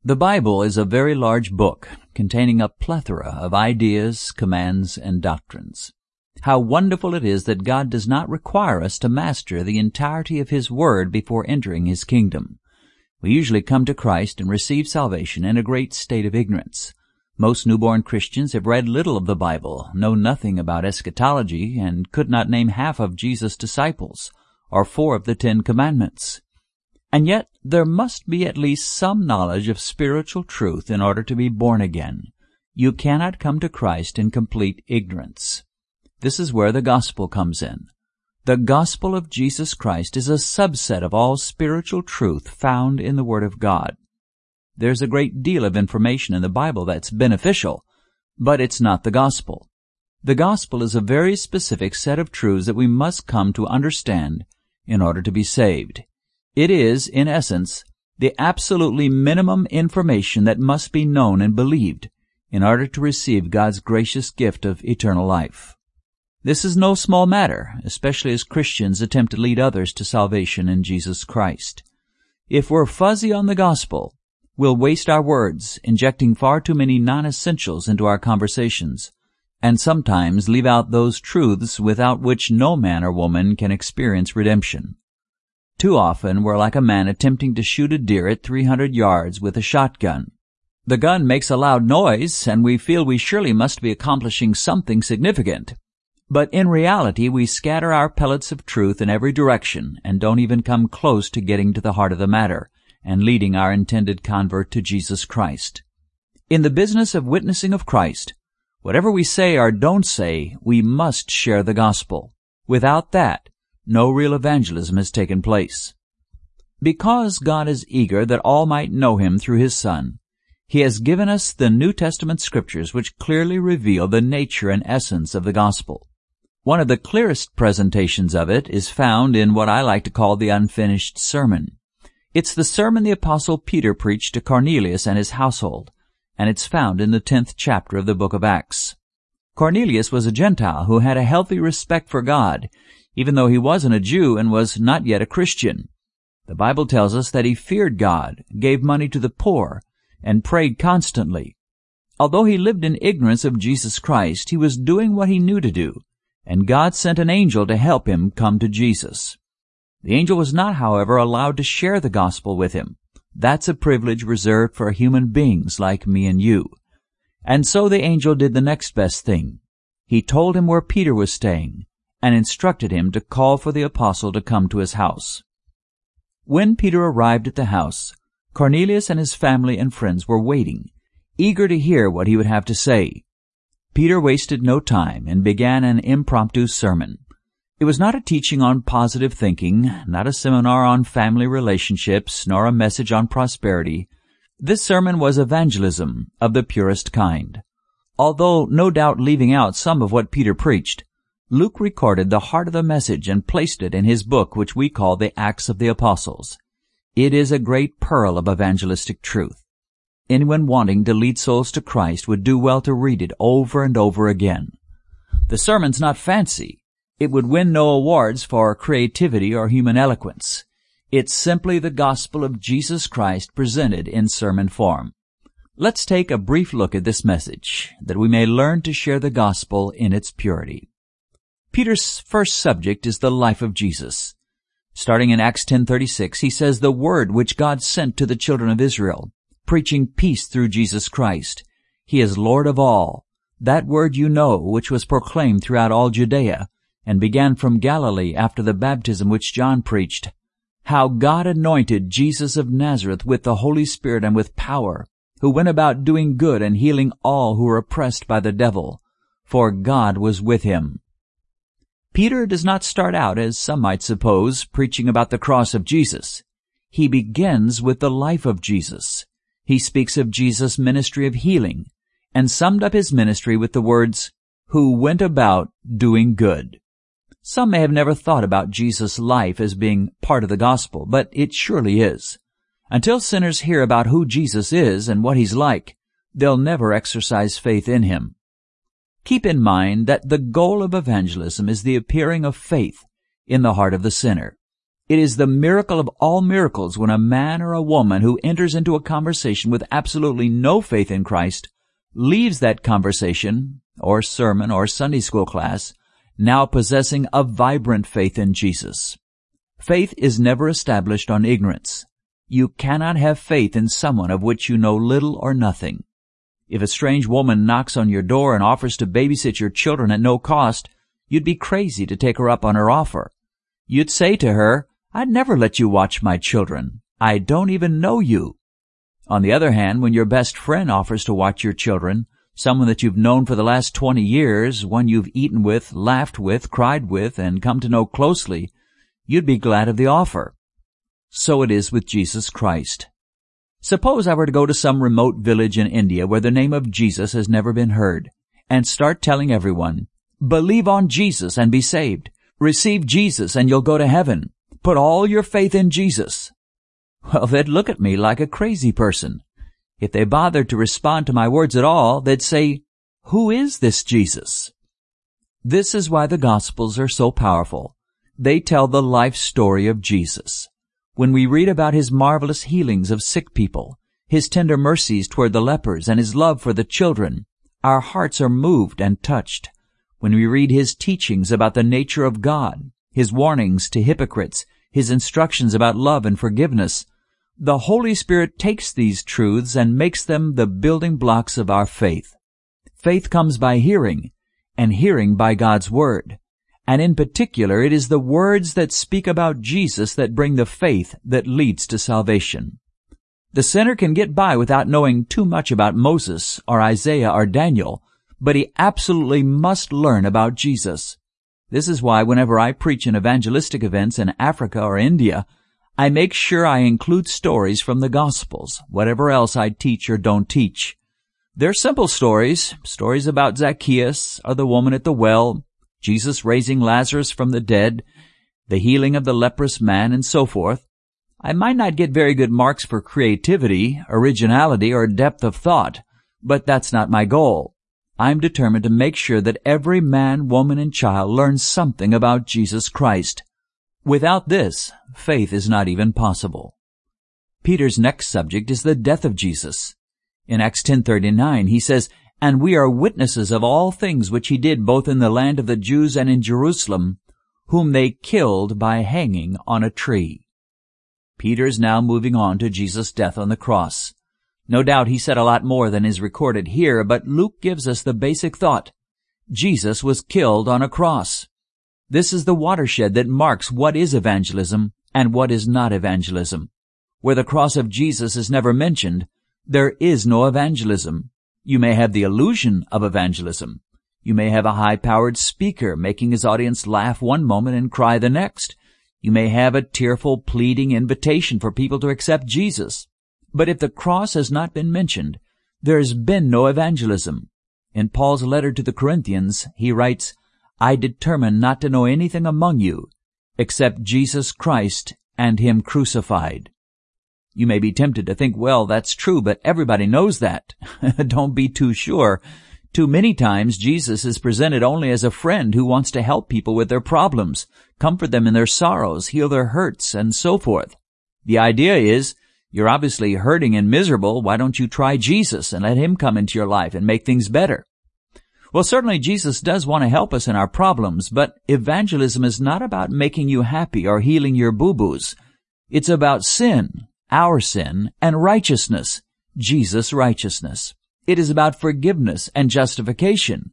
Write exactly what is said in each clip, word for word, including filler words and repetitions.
The Bible is a very large book containing a plethora of ideas, commands, and doctrines. How wonderful it is that God does not require us to master the entirety of His Word before entering His kingdom. We usually come to Christ and receive salvation in a great state of ignorance. Most newborn Christians have read little of the Bible, know nothing about eschatology, and could not name half of Jesus' disciples, or four of the Ten Commandments. And yet there must be at least some knowledge of spiritual truth in order to be born again. You cannot come to Christ in complete ignorance. This is where the gospel comes in. The gospel of Jesus Christ is a subset of all spiritual truth found in the Word of God. There's a great deal of information in the Bible that's beneficial, but it's not the gospel. The gospel is a very specific set of truths that we must come to understand in order to be saved. It is, in essence, the absolutely minimum information that must be known and believed in order to receive God's gracious gift of eternal life. This is no small matter, especially as Christians attempt to lead others to salvation in Jesus Christ. If we're fuzzy on the gospel, we'll waste our words, injecting far too many non-essentials into our conversations, and sometimes leave out those truths without which no man or woman can experience redemption. Too often we're like a man attempting to shoot a deer at three hundred yards with a shotgun. The gun makes a loud noise, and we feel we surely must be accomplishing something significant. But in reality, we scatter our pellets of truth in every direction and don't even come close to getting to the heart of the matter and leading our intended convert to Jesus Christ. In the business of witnessing of Christ, whatever we say or don't say, we must share the gospel. Without that, no real evangelism has taken place. Because God is eager that all might know Him through His Son, He has given us the New Testament Scriptures which clearly reveal the nature and essence of the gospel. One of the clearest presentations of it is found in what I like to call the unfinished sermon. It's the sermon the Apostle Peter preached to Cornelius and his household, and it's found in the tenth chapter of the book of Acts. Cornelius was a Gentile who had a healthy respect for God, even though he wasn't a Jew and was not yet a Christian. The Bible tells us that he feared God, gave money to the poor, and prayed constantly. Although he lived in ignorance of Jesus Christ, he was doing what he knew to do, and God sent an angel to help him come to Jesus. The angel was not, however, allowed to share the gospel with him. That's a privilege reserved for human beings like me and you. And so the angel did the next best thing. He told him where Peter was staying, and instructed him to call for the apostle to come to his house. When Peter arrived at the house, Cornelius and his family and friends were waiting, eager to hear what he would have to say. Peter wasted no time and began an impromptu sermon. It was not a teaching on positive thinking, not a seminar on family relationships, nor a message on prosperity. This sermon was evangelism of the purest kind. Although no doubt leaving out some of what Peter preached, Luke recorded the heart of the message and placed it in his book, which we call the Acts of the Apostles. It is a great pearl of evangelistic truth. Anyone wanting to lead souls to Christ would do well to read it over and over again. The sermon's not fancy. It would win no awards for creativity or human eloquence. It's simply the gospel of Jesus Christ presented in sermon form. Let's take a brief look at this message, that we may learn to share the gospel in its purity. Peter's first subject is the life of Jesus. Starting in Acts ten thirty-six, he says, "The word which God sent to the children of Israel, preaching peace through Jesus Christ. He is Lord of all. That word you know, which was proclaimed throughout all Judea, and began from Galilee after the baptism which John preached, how God anointed Jesus of Nazareth with the Holy Spirit and with power, who went about doing good and healing all who were oppressed by the devil, for God was with him." Peter does not start out, as some might suppose, preaching about the cross of Jesus. He begins with the life of Jesus. He speaks of Jesus' ministry of healing, and summed up his ministry with the words, "who went about doing good." Some may have never thought about Jesus' life as being part of the gospel, but it surely is. Until sinners hear about who Jesus is and what he's like, they'll never exercise faith in him. Keep in mind that the goal of evangelism is the appearing of faith in the heart of the sinner. It is the miracle of all miracles when a man or a woman who enters into a conversation with absolutely no faith in Christ leaves that conversation, or sermon, or Sunday school class, now possessing a vibrant faith in Jesus. Faith is never established on ignorance. You cannot have faith in someone of which you know little or nothing. If a strange woman knocks on your door and offers to babysit your children at no cost, you'd be crazy to take her up on her offer. You'd say to her, "I'd never let you watch my children. I don't even know you." On the other hand, when your best friend offers to watch your children, someone that you've known for the last twenty years, one you've eaten with, laughed with, cried with, and come to know closely, you'd be glad of the offer. So it is with Jesus Christ. Suppose I were to go to some remote village in India where the name of Jesus has never been heard, and start telling everyone, "Believe on Jesus and be saved. Receive Jesus and you'll go to heaven. Put all your faith in Jesus." Well, they'd look at me like a crazy person. If they bothered to respond to my words at all, they'd say, "Who is this Jesus?" This is why the Gospels are so powerful. They tell the life story of Jesus. When we read about His marvelous healings of sick people, His tender mercies toward the lepers, and His love for the children, our hearts are moved and touched. When we read His teachings about the nature of God, His warnings to hypocrites, His instructions about love and forgiveness, the Holy Spirit takes these truths and makes them the building blocks of our faith. Faith comes by hearing, and hearing by God's Word. And in particular, it is the words that speak about Jesus that bring the faith that leads to salvation. The sinner can get by without knowing too much about Moses or Isaiah or Daniel, but he absolutely must learn about Jesus. This is why whenever I preach in evangelistic events in Africa or India, I make sure I include stories from the Gospels, whatever else I teach or don't teach. They're simple stories, stories about Zacchaeus or the woman at the well, Jesus raising Lazarus from the dead, the healing of the leprous man, and so forth. I might not get very good marks for creativity, originality, or depth of thought, but that's not my goal. I'm determined to make sure that every man, woman, and child learns something about Jesus Christ. Without this, faith is not even possible. Peter's next subject is the death of Jesus. In Acts ten thirty-nine, he says, "And we are witnesses of all things which he did both in the land of the Jews and in Jerusalem, whom they killed by hanging on a tree." Peter is now moving on to Jesus' death on the cross. No doubt he said a lot more than is recorded here, but Luke gives us the basic thought. Jesus was killed on a cross. This is the watershed that marks what is evangelism and what is not evangelism. Where the cross of Jesus is never mentioned, there is no evangelism. You may have the illusion of evangelism. You may have a high-powered speaker making his audience laugh one moment and cry the next. You may have a tearful, pleading invitation for people to accept Jesus. But if the cross has not been mentioned, there has been no evangelism. In Paul's letter to the Corinthians, he writes, "I determined not to know anything among you except Jesus Christ and Him crucified." You may be tempted to think, well, that's true, but everybody knows that. Don't be too sure. Too many times Jesus is presented only as a friend who wants to help people with their problems, comfort them in their sorrows, heal their hurts, and so forth. The idea is, you're obviously hurting and miserable, why don't you try Jesus and let Him come into your life and make things better? Well, certainly Jesus does want to help us in our problems, but evangelism is not about making you happy or healing your boo-boos. It's about sin, our sin, and righteousness, Jesus' righteousness. It is about forgiveness and justification.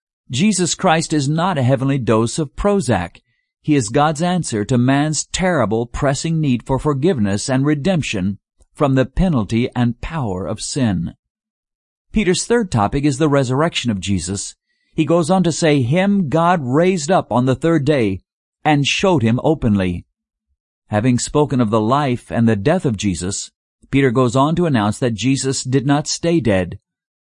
Jesus Christ is not a heavenly dose of Prozac. He is God's answer to man's terrible, pressing need for forgiveness and redemption from the penalty and power of sin. Peter's third topic is the resurrection of Jesus. He goes on to say, "Him God raised up on the third day and showed Him openly." Having spoken of the life and the death of Jesus, Peter goes on to announce that Jesus did not stay dead.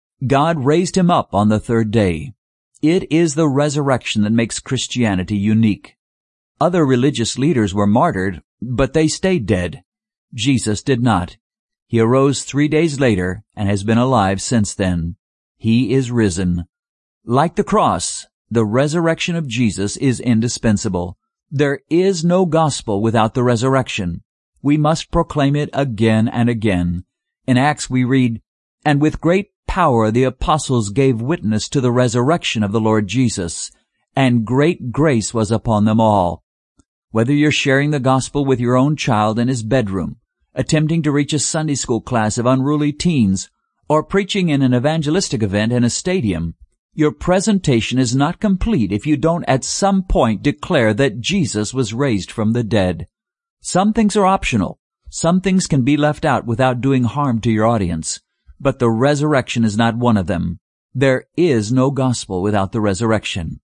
God raised Him up on the third day. It is the resurrection that makes Christianity unique. Other religious leaders were martyred, but they stayed dead. Jesus did not. He arose three days later and has been alive since then. He is risen. Like the cross, the resurrection of Jesus is indispensable. There is no gospel without the resurrection. We must proclaim it again and again. In Acts we read, "And with great power the apostles gave witness to the resurrection of the Lord Jesus, and great grace was upon them all." Whether you're sharing the gospel with your own child in his bedroom, attempting to reach a Sunday school class of unruly teens, or preaching in an evangelistic event in a stadium, your presentation is not complete if you don't at some point declare that Jesus was raised from the dead. Some things are optional. Some things can be left out without doing harm to your audience. But the resurrection is not one of them. There is no gospel without the resurrection.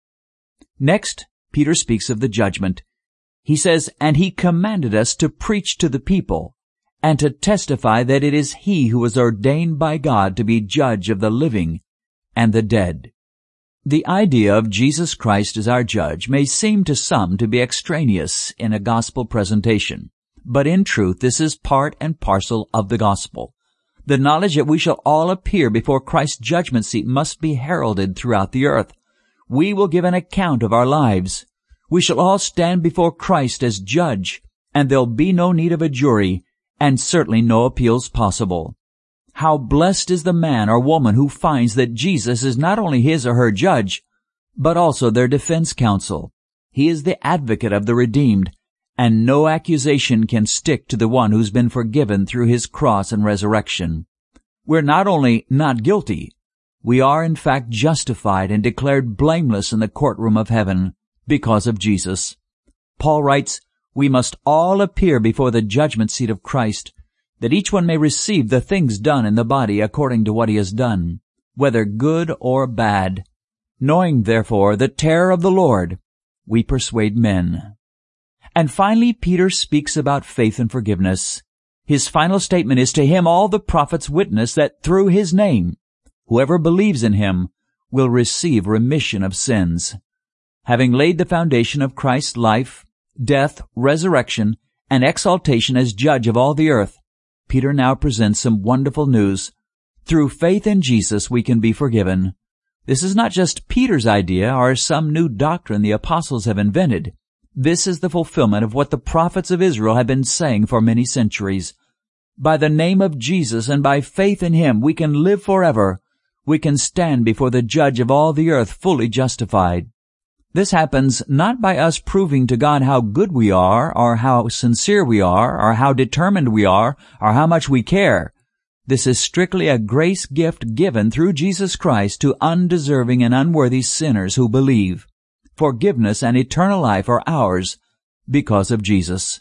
Next, Peter speaks of the judgment. He says, "And he commanded us to preach to the people, and to testify that it is he who was ordained by God to be judge of the living and the dead." The idea of Jesus Christ as our judge may seem to some to be extraneous in a gospel presentation, but in truth this is part and parcel of the gospel. The knowledge that we shall all appear before Christ's judgment seat must be heralded throughout the earth. We will give an account of our lives. We shall all stand before Christ as judge, and there'll be no need of a jury, and certainly no appeals possible. How blessed is the man or woman who finds that Jesus is not only his or her judge, but also their defense counsel. He is the advocate of the redeemed, and no accusation can stick to the one who's been forgiven through his cross and resurrection. We're not only not guilty, we are in fact justified and declared blameless in the courtroom of heaven because of Jesus. Paul writes, "We must all appear before the judgment seat of Christ, that each one may receive the things done in the body according to what he has done, whether good or bad. Knowing, therefore, the terror of the Lord, we persuade men." And finally, Peter speaks about faith and forgiveness. His final statement is, "To him all the prophets witness that through his name, whoever believes in him will receive remission of sins." Having laid the foundation of Christ's life, death, resurrection, and exaltation as judge of all the earth, Peter now presents some wonderful news. Through faith in Jesus we can be forgiven. This is not just Peter's idea or some new doctrine the apostles have invented. This is the fulfillment of what the prophets of Israel have been saying for many centuries. By the name of Jesus and by faith in him we can live forever. We can stand before the judge of all the earth fully justified. This happens not by us proving to God how good we are, or how sincere we are, or how determined we are, or how much we care. This is strictly a grace gift given through Jesus Christ to undeserving and unworthy sinners who believe. Forgiveness and eternal life are ours because of Jesus.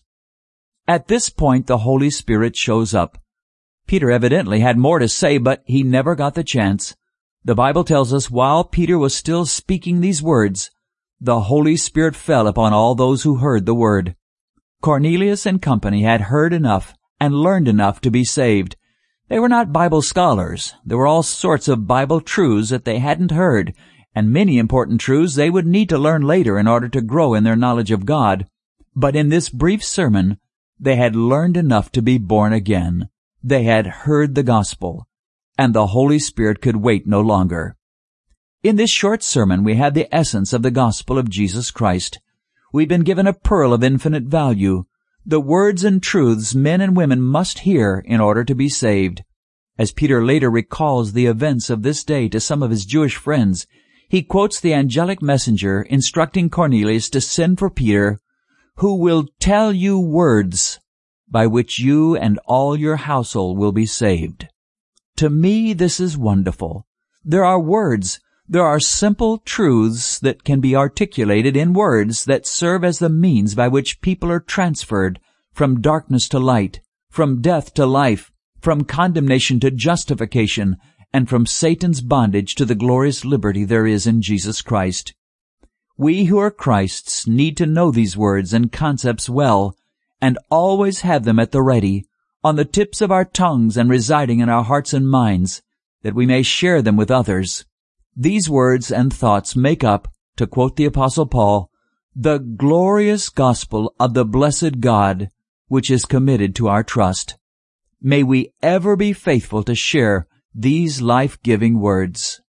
At this point, the Holy Spirit shows up. Peter evidently had more to say, but he never got the chance. The Bible tells us while Peter was still speaking these words, the Holy Spirit fell upon all those who heard the word. Cornelius and company had heard enough and learned enough to be saved. They were not Bible scholars. There were all sorts of Bible truths that they hadn't heard, and many important truths they would need to learn later in order to grow in their knowledge of God. But in this brief sermon, they had learned enough to be born again. They had heard the gospel, and the Holy Spirit could wait no longer. In this short sermon, we have the essence of the gospel of Jesus Christ. We've been given a pearl of infinite value, the words and truths men and women must hear in order to be saved. As Peter later recalls the events of this day to some of his Jewish friends, he quotes the angelic messenger instructing Cornelius to send for Peter, who will tell you words by which you and all your household will be saved. To me, this is wonderful. There are words There are simple truths that can be articulated in words that serve as the means by which people are transferred from darkness to light, from death to life, from condemnation to justification, and from Satan's bondage to the glorious liberty there is in Jesus Christ. We who are Christ's need to know these words and concepts well, and always have them at the ready, on the tips of our tongues and residing in our hearts and minds, that we may share them with others. These words and thoughts make up, to quote the Apostle Paul, the glorious gospel of the blessed God, which is committed to our trust. May we ever be faithful to share these life-giving words.